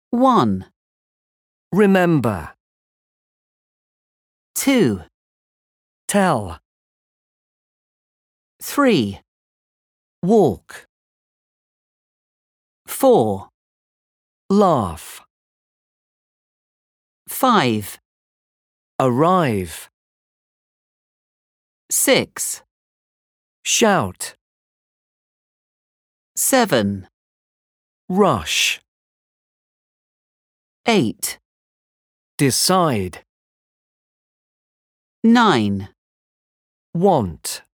1, Remember. 2, Tell. 3, Walk. 4, Laugh. 5, Arrive. 6, Shout. 7, Rush. 8, Decide. 9, Want.